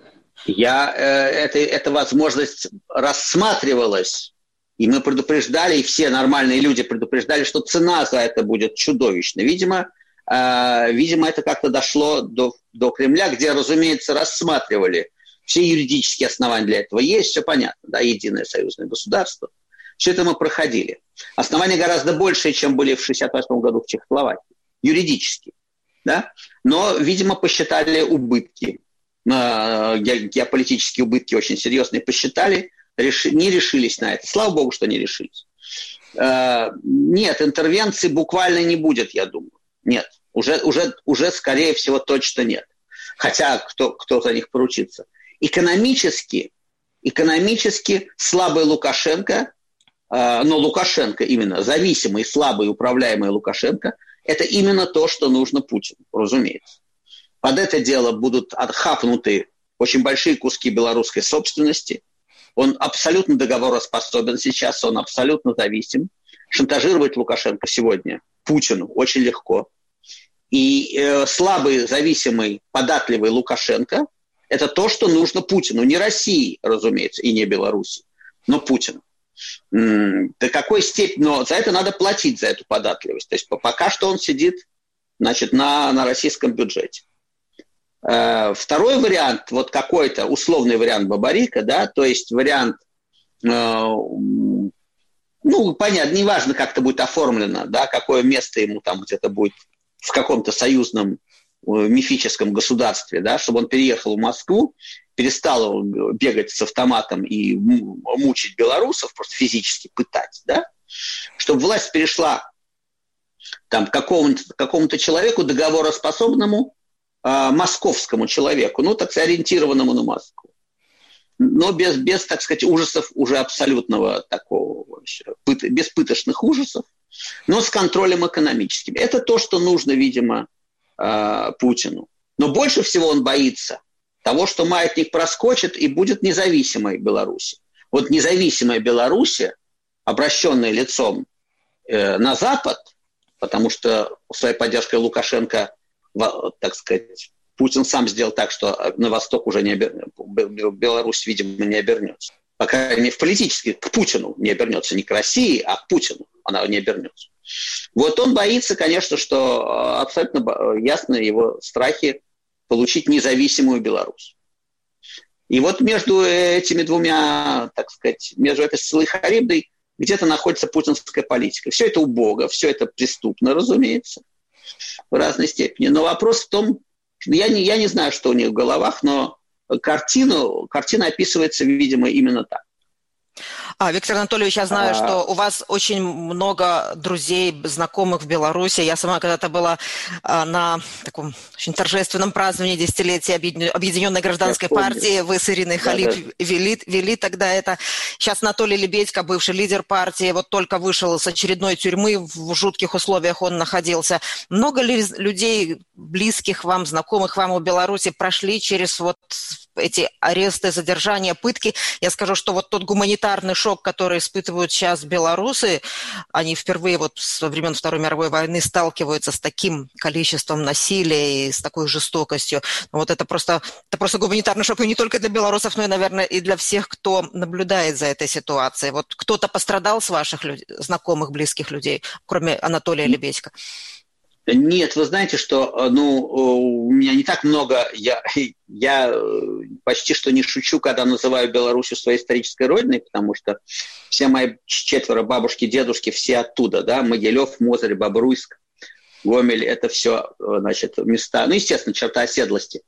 Эта возможность рассматривалась, и мы предупреждали, и все нормальные люди предупреждали, что цена за это будет чудовищной. Видимо, это как-то дошло до Кремля, где, разумеется, рассматривали. Все юридические основания для этого есть, все понятно, да, единое союзное государство. Все это мы проходили. Основания гораздо большие, чем были в 1968 году в Чехословакии, юридически, да. Но, видимо, посчитали убытки, геополитические убытки очень серьезные посчитали, не решились на это. Слава богу, что не решились. Нет, интервенции буквально не будет, я думаю. Нет, уже скорее всего точно нет. Хотя кто за них поручится. Экономически слабый Лукашенко, но Лукашенко именно, зависимый, слабый, управляемый Лукашенко, это именно то, что нужно Путину, разумеется. Под это дело будут отхапнуты очень большие куски белорусской собственности. Он абсолютно договороспособен сейчас, он абсолютно зависим. Шантажировать Лукашенко сегодня Путину очень легко. И слабый, зависимый, податливый Лукашенко – это то, что нужно Путину. Не России, разумеется, и не Беларуси, но Путину. До какой степени? Но за это надо платить, за эту податливость. То есть пока что он сидит, значит, на российском бюджете. Второй вариант, вот какой-то условный вариант Бабарика, да, то есть вариант, понятно, неважно, как это будет оформлено, да, какое место ему там где-то будет в каком-то союзном мифическом государстве, да, чтобы он переехал в Москву, перестал бегать с автоматом и мучить белорусов, просто физически пытать, да, чтобы власть перешла там, к какому-то человеку договороспособному, московскому человеку, так сказать, ориентированному на Москву. Но без, так сказать, ужасов уже абсолютного такого, без пыточных ужасов, но с контролем экономическим. Это то, что нужно, видимо, Путину. Но больше всего он боится того, что маятник проскочит и будет независимой Беларуси. Вот независимая Беларусь, обращенная лицом на Запад, потому что своей поддержкой Лукашенко, так сказать, Путин сам сделал так, что на восток уже Беларусь, видимо, не обернется. По крайней мере, политически к Путину не обернется, не к России, а к Путину она не обернется. Вот он боится, конечно, что абсолютно ясно его страхи получить независимую Беларусь. И вот между этими двумя, так сказать, между этой Сциллой Харибдой где-то находится путинская политика. Все это убого, все это преступно, разумеется, в разной степени. Но вопрос в том, что я не знаю, что у них в головах, но картина описывается, видимо, именно так. Виктор Анатольевич, я знаю, что у вас очень много друзей, знакомых в Беларуси. Я сама когда-то была на таком очень торжественном праздновании десятилетия Объединенной гражданской партии. Вы с Ириной Халип вели тогда это. Сейчас Анатолий Лебедько, бывший лидер партии, вот только вышел из очередной тюрьмы, в жутких условиях он находился. Много ли людей, близких вам, знакомых вам в Беларуси, прошли через вот эти аресты, задержания, пытки? Я скажу, что вот тот гуманитарный шок, который испытывают сейчас белорусы, они впервые вот со времен Второй мировой войны сталкиваются с таким количеством насилия и с такой жестокостью. Вот это просто гуманитарный шок, и не только для белорусов, но и, наверное, и для всех, кто наблюдает за этой ситуацией. Вот кто-то пострадал с ваших знакомых, близких людей, кроме Анатолия Лебедько? Нет, вы знаете, что у меня не так много, я почти что не шучу, когда называю Белоруссию своей исторической родиной, потому что все мои 4 бабушки, дедушки, все оттуда, да, Могилев, Мозырь, Бобруйск, Гомель, это все, значит, места, естественно, черта оседлости,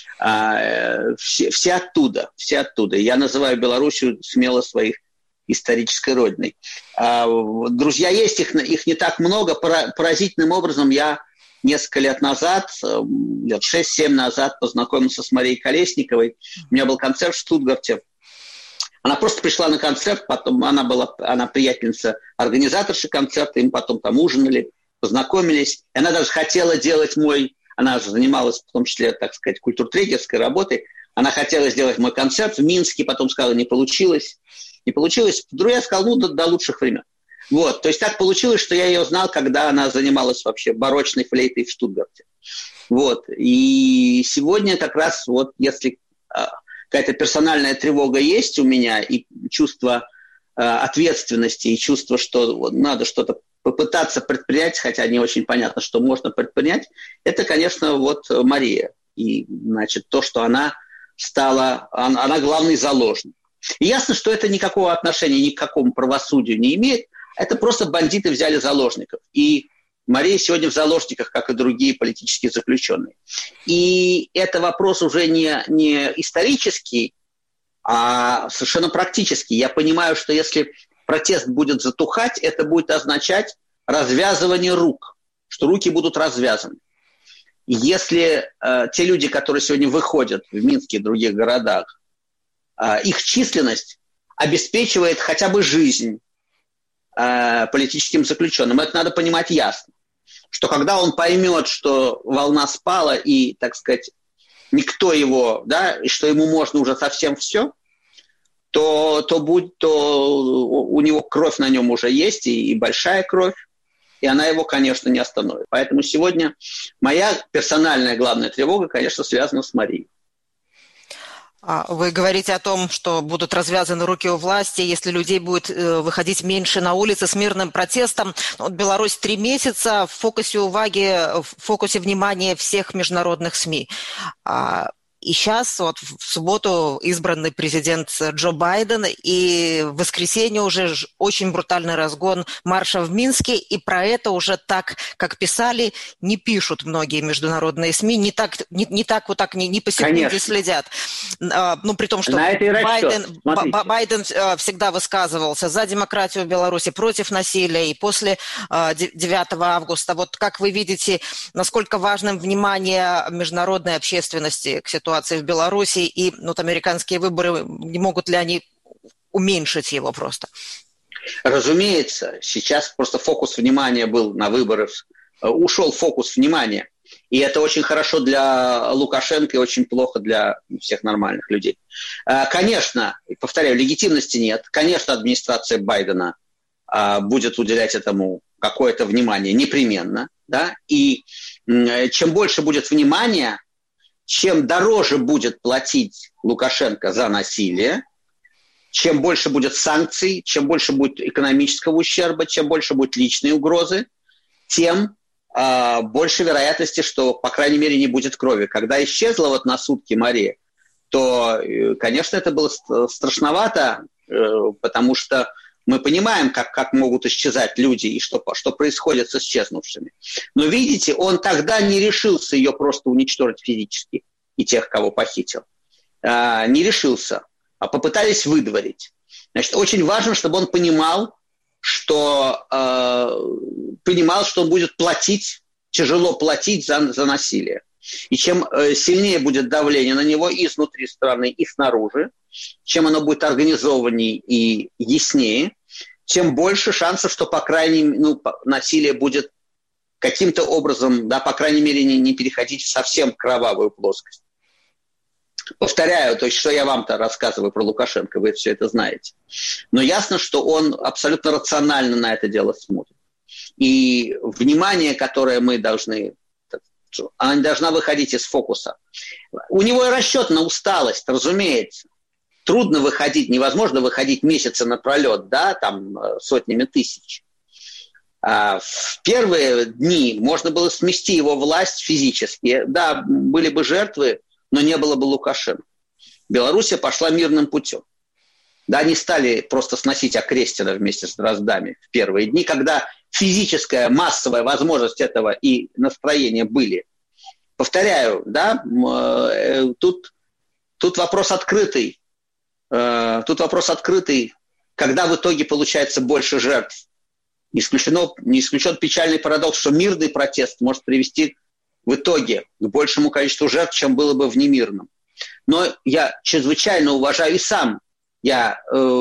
все оттуда. Я называю Белоруссию смело своих исторической родиной. Друзья есть, их не так много. Поразительным образом я несколько лет назад, лет 6-7 назад, познакомился с Марией Колесниковой. У меня был концерт в Штутгарте. Она просто пришла на концерт, потом она приятельница организаторши концерта, и мы потом там ужинали, познакомились. И она даже хотела делать она же занималась в том числе, так сказать, культуртрегерской работой. Она хотела сделать мой концерт в Минске, потом сказала, не получилось. не получилось. Я сказал, до лучших времен. Вот, то есть так получилось, что я ее знал, когда она занималась вообще барочной флейтой в Штутгарте. Вот, и сегодня как раз вот если какая-то персональная тревога есть у меня и чувство ответственности, и чувство, что надо что-то попытаться предпринять, хотя не очень понятно, что можно предпринять, это, конечно, вот Мария. И, значит, то, что она главный заложник. И ясно, что это никакого отношения ни к какому правосудию не имеет. Это просто бандиты взяли заложников. И Мария сегодня в заложниках, как и другие политические заключенные. И это вопрос уже не исторический, а совершенно практический. Я понимаю, что если протест будет затухать, это будет означать развязывание рук, что руки будут развязаны. Если те люди, которые сегодня выходят в Минске и других городах, их численность обеспечивает хотя бы жизнь политическим заключенным. Это надо понимать ясно. Что когда он поймет, что волна спала и, так сказать, никто его, да, и что ему можно уже совсем все, то у него кровь на нем уже есть, и большая кровь, и она его, конечно, не остановит. Поэтому сегодня моя персональная главная тревога, конечно, связана с Марией. Вы говорите о том, что будут развязаны руки у власти, если людей будет выходить меньше на улицы с мирным протестом. Вот Беларусь 3 месяца в фокусе внимания всех международных СМИ. И сейчас, вот в субботу, избранный президент Джо Байден, и в воскресенье уже очень брутальный разгон марша в Минске, и про это уже так, как писали, не пишут многие международные СМИ, не по секунде следят. Ну, при том, что Байден всегда высказывался за демократию в Беларуси, против насилия, и после 9 августа. Вот как вы видите, насколько важным внимание международной общественности к ситуации в Беларуси, и американские выборы, не могут ли они уменьшить его просто? Разумеется, сейчас просто фокус внимания был на выборах, ушел фокус внимания, и это очень хорошо для Лукашенко и очень плохо для всех нормальных людей. Конечно, повторяю, легитимности нет, конечно, администрация Байдена будет уделять этому какое-то внимание непременно, да, и чем больше будет внимания, чем дороже будет платить Лукашенко за насилие, чем больше будет санкций, чем больше будет экономического ущерба, чем больше будет личной угрозы, тем больше вероятности, что, по крайней мере, не будет крови. Когда исчезла вот на сутки Мария, то, конечно, это было страшновато, потому что мы понимаем, как могут исчезать люди и что происходит с исчезнувшими. Но, видите, он тогда не решился ее просто уничтожить физически и тех, кого похитил. Не решился, а попытались выдворить. Значит, очень важно, чтобы он понимал, что он будет платить, тяжело платить за насилие. И чем сильнее будет давление на него и изнутри страны, и снаружи, чем оно будет организованнее и яснее, тем больше шансов, что, по крайней мере, насилие будет каким-то образом, да, по крайней мере, не переходить в совсем кровавую плоскость. Повторяю, то есть, что я вам-то рассказываю про Лукашенко, вы все это знаете. Но ясно, что он абсолютно рационально на это дело смотрит. И внимание, которое мы должны... Она не должна выходить из фокуса. У него и расчет на усталость, разумеется. Трудно выходить, невозможно выходить месяцы напролет, да, там сотнями тысяч. В первые дни можно было смести его власть физически. Да, были бы жертвы, но не было бы Лукашенко. Белоруссия пошла мирным путем. Да, не стали просто сносить Окрестина вместе с Дроздами в первые дни, когда физическая, массовая возможность этого и настроение были. Повторяю, да, тут вопрос открытый. Тут вопрос открытый, когда в итоге получается больше жертв. Не исключен печальный парадокс, что мирный протест может привести в итоге к большему количеству жертв, чем было бы в немирном. Но я чрезвычайно уважаю и сам. Я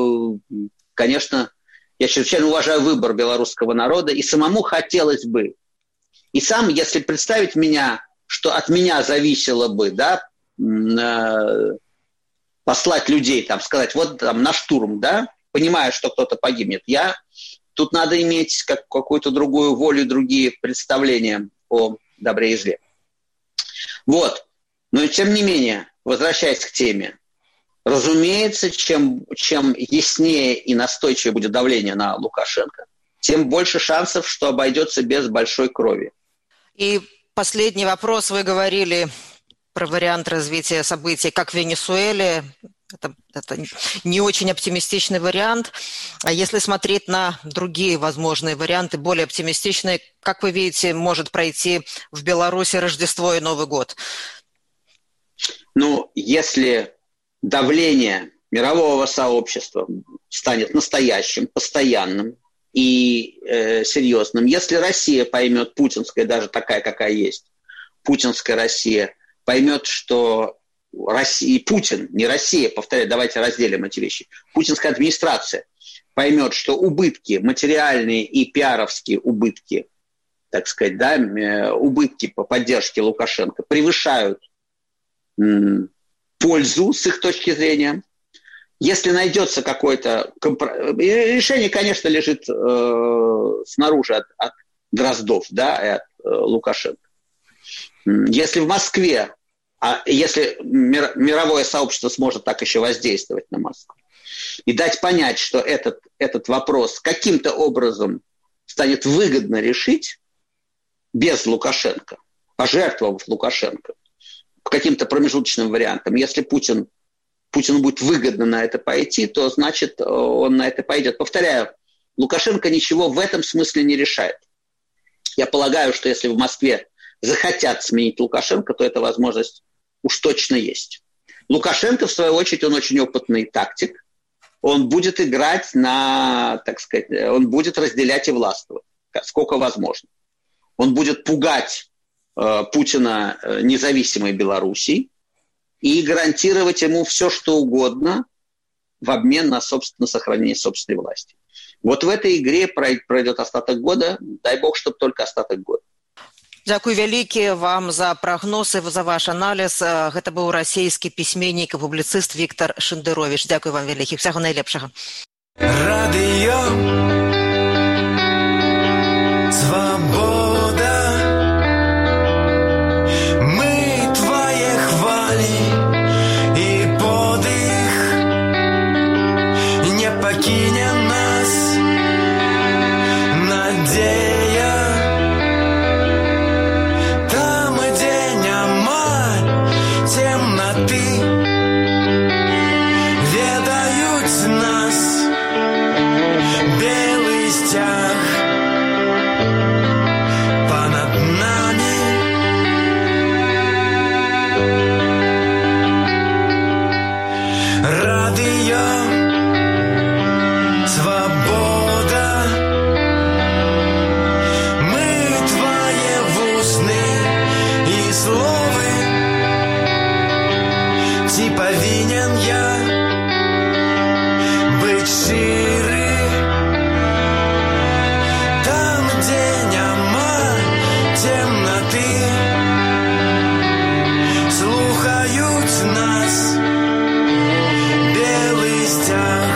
чрезвычайно уважаю выбор белорусского народа, и самому хотелось бы. И сам, если представить меня, что от меня зависело бы, да, послать людей, там, сказать, вот там на штурм, да, понимая, что кто-то погибнет. Тут надо иметь какую-то другую волю, другие представления о добре и зле. Вот. Но тем не менее, возвращаясь к теме, разумеется, чем яснее и настойчивее будет давление на Лукашенко, тем больше шансов, что обойдется без большой крови. И последний вопрос. Вы говорили про вариант развития событий, как в Венесуэле. Это не очень оптимистичный вариант. А если смотреть на другие возможные варианты, более оптимистичные, как вы видите, может пройти в Беларуси Рождество и Новый год? Если давление мирового сообщества станет настоящим, постоянным и серьезным, если Россия поймет, путинская, даже такая, какая есть, путинская Россия, поймет, что Россия, Путин, не Россия, повторяю, давайте разделим эти вещи, путинская администрация поймет, что убытки, материальные и пиаровские убытки, так сказать, убытки по поддержке Лукашенко превышают пользу с их точки зрения. Если найдется какое-то решение, конечно, лежит снаружи от Дроздов, и от Лукашенко. Если в Москве, если мировое сообщество сможет так еще воздействовать на Москву и дать понять, что этот вопрос каким-то образом станет выгодно решить без Лукашенко, пожертвовав Лукашенко каким-то промежуточным вариантом. Если Путину будет выгодно на это пойти, то значит он на это пойдет. Повторяю, Лукашенко ничего в этом смысле не решает. Я полагаю, что если в Москве захотят сменить Лукашенко, то эта возможность уж точно есть. Лукашенко, в свою очередь, он очень опытный тактик. Он будет играть он будет разделять и властвовать, сколько возможно. Он будет пугать Путина независимой Белоруссией и гарантировать ему все, что угодно в обмен на сохранение собственной власти. Вот в этой игре пройдет остаток года. Дай бог, чтобы только остаток года. Дзякуй вялікі вам за прагноз і за ваш аналіз. Гэта быў расійскі пісьменнік і публіцыст Віктор Шендерович. Дзякуй вам вялікі. Всяго найлепшага. Радыё Свобода. Мы твои хвали и подых. Не покинем нас надея. Там, где нема темноты, ведают нас белый стяг понад нами. Радио Свобода. Мы твои вусны и словы. Ти повинен я быть шире. Там, где нема темноты, слухают нас белый стяг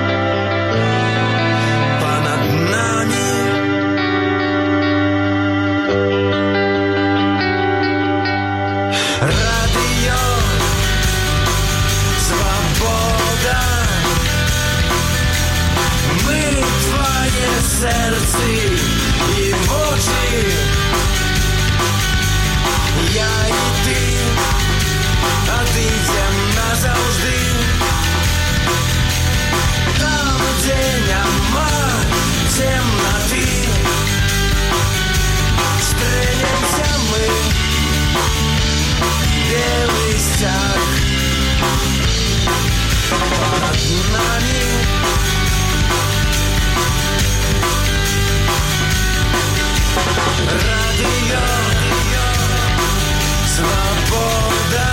понад нами. Радио Свобода. Мы твое сердце и очи. Я и ты отойдем назавжди. Там, где нема темноты, встретимся мы. Белый стяг понад нами. Радио Свобода.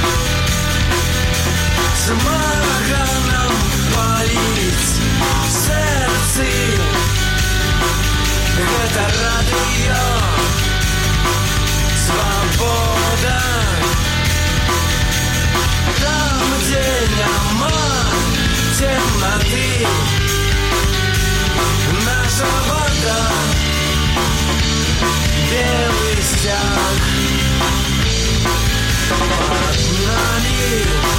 Смага нам палить в сердце. Это радио Свобода. Там, где нема темноты, Україні.